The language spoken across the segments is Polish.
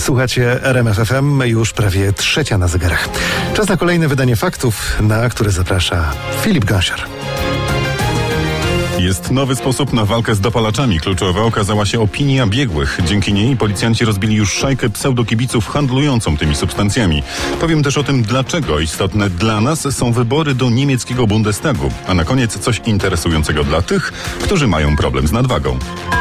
Słuchacie RMF FM, już prawie 3 na zegarach. Czas na kolejne wydanie faktów, na które zaprasza Filip Gąsior. Jest nowy sposób na walkę z dopalaczami. Kluczowa okazała się opinia biegłych. Dzięki niej policjanci rozbili już szajkę pseudokibiców handlującą tymi substancjami. Powiem też o tym, dlaczego istotne dla nas są wybory do niemieckiego Bundestagu. A na koniec coś interesującego dla tych, którzy mają problem z nadwagą.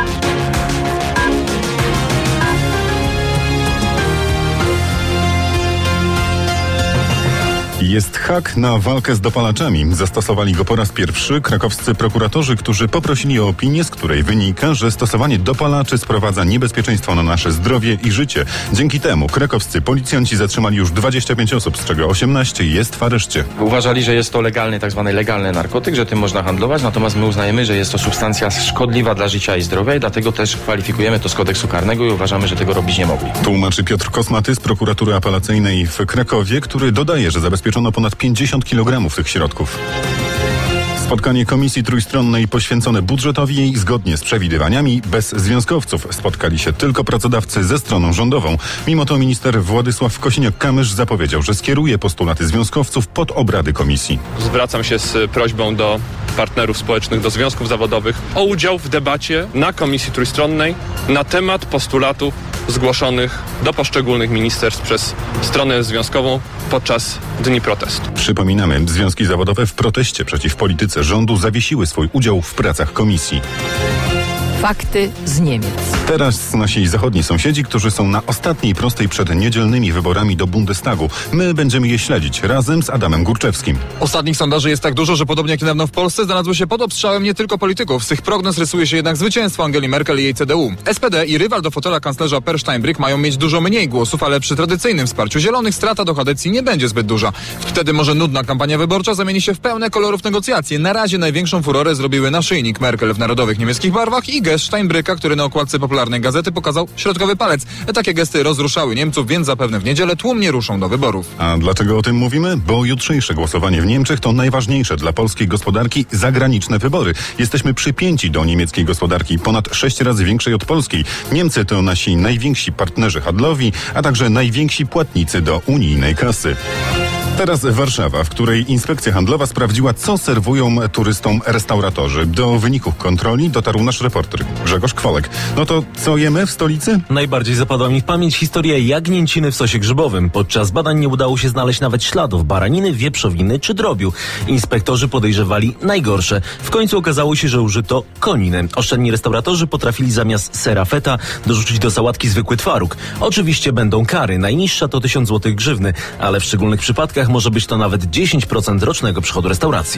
Jest hak na walkę z dopalaczami. Zastosowali go po raz pierwszy krakowscy prokuratorzy, którzy poprosili o opinię, z której wynika, że stosowanie dopalaczy sprowadza niebezpieczeństwo na nasze zdrowie i życie. Dzięki temu krakowscy policjanci zatrzymali już 25 osób, z czego 18 jest w areszcie. Uważali, że jest to legalny, tak zwany legalny narkotyk, że tym można handlować, natomiast my uznajemy, że jest to substancja szkodliwa dla życia i zdrowia i dlatego też kwalifikujemy to z kodeksu karnego i uważamy, że tego robić nie mogli. Tłumaczy Piotr Kosmaty z prokuratury apelacyjnej w Krakowie, który dodaje, że zabezpieczono ponad 50 kg tych środków. Spotkanie Komisji Trójstronnej poświęcone budżetowi i zgodnie z przewidywaniami bez związkowców. Spotkali się tylko pracodawcy ze stroną rządową. Mimo to minister Władysław Kosiniak-Kamysz zapowiedział, że skieruje postulaty związkowców pod obrady komisji. Zwracam się z prośbą do partnerów społecznych, do związków zawodowych o udział w debacie na Komisji Trójstronnej na temat postulatów zgłoszonych do poszczególnych ministerstw przez stronę związkową podczas dni protestu. Przypominamy, związki zawodowe w proteście przeciw polityce rządu zawiesiły swój udział w pracach komisji. Fakty z Niemiec. Teraz nasi zachodni sąsiedzi, którzy są na ostatniej prostej przed niedzielnymi wyborami do Bundestagu. My będziemy je śledzić razem z Adamem Górczewskim. Ostatnich sondaży jest tak dużo, że podobnie jak niedawno w Polsce znalazły się pod obstrzałem nie tylko polityków. Z tych prognoz rysuje się jednak zwycięstwo Angeli Merkel i jej CDU. SPD i rywal do fotela kanclerza Per Steinbrück mają mieć dużo mniej głosów, ale przy tradycyjnym wsparciu zielonych strata do kadencji nie będzie zbyt duża. Wtedy może nudna kampania wyborcza zamieni się w pełne kolorów negocjacje. Na razie największą furorę zrobiły naszyjnik Merkel w narodowych niemieckich barwach i gest Steinbrücka, który na okładce popularnej gazety pokazał środkowy palec. Takie gesty rozruszały Niemców, więc zapewne w niedzielę tłumnie ruszą do wyborów. A dlaczego o tym mówimy? Bo jutrzejsze głosowanie w Niemczech to najważniejsze dla polskiej gospodarki zagraniczne wybory. Jesteśmy przypięci do niemieckiej gospodarki, ponad 6 razy większej od polskiej. Niemcy to nasi najwięksi partnerzy handlowi, a także najwięksi płatnicy do unijnej kasy. Teraz Warszawa, w której inspekcja handlowa sprawdziła, co serwują turystom restauratorzy. Do wyników kontroli dotarł nasz reporter Grzegorz Kwolek. No to co jemy w stolicy? Najbardziej zapadła mi w pamięć historia jagnięciny w sosie grzybowym. Podczas badań nie udało się znaleźć nawet śladów baraniny, wieprzowiny czy drobiu. Inspektorzy podejrzewali najgorsze. W końcu okazało się, że użyto koniny. Oszczędni restauratorzy potrafili zamiast sera feta dorzucić do sałatki zwykły twaróg. Oczywiście będą kary. Najniższa to 1000 zł grzywny, ale w szczególnych przypadkach może być to nawet 10% rocznego przychodu restauracji.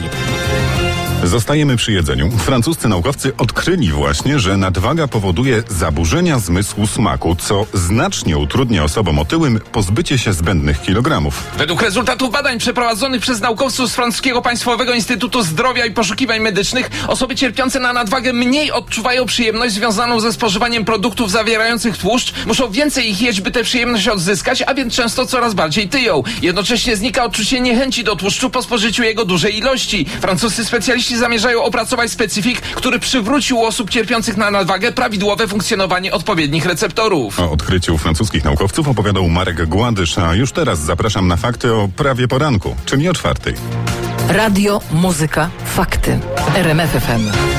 Zostajemy przy jedzeniu. Francuscy naukowcy odkryli właśnie, że nadwaga powoduje zaburzenia zmysłu smaku, co znacznie utrudnia osobom otyłym pozbycie się zbędnych kilogramów. Według rezultatów badań przeprowadzonych przez naukowców z francuskiego Państwowego Instytutu Zdrowia i Poszukiwań Medycznych, osoby cierpiące na nadwagę mniej odczuwają przyjemność związaną ze spożywaniem produktów zawierających tłuszcz. Muszą więcej ich jeść, by tę przyjemność odzyskać, a więc często coraz bardziej tyją. Jednocześnie znika odczucie niechęci do tłuszczu po spożyciu jego dużej ilości. Francuscy specjaliści zamierzają opracować specyfik, który przywrócił u osób cierpiących na nadwagę prawidłowe funkcjonowanie odpowiednich receptorów. O odkryciu francuskich naukowców opowiadał Marek Gładysz, a już teraz zapraszam na fakty o prawie poranku, czyli o 4:00. Radio, muzyka, fakty. RMF FM.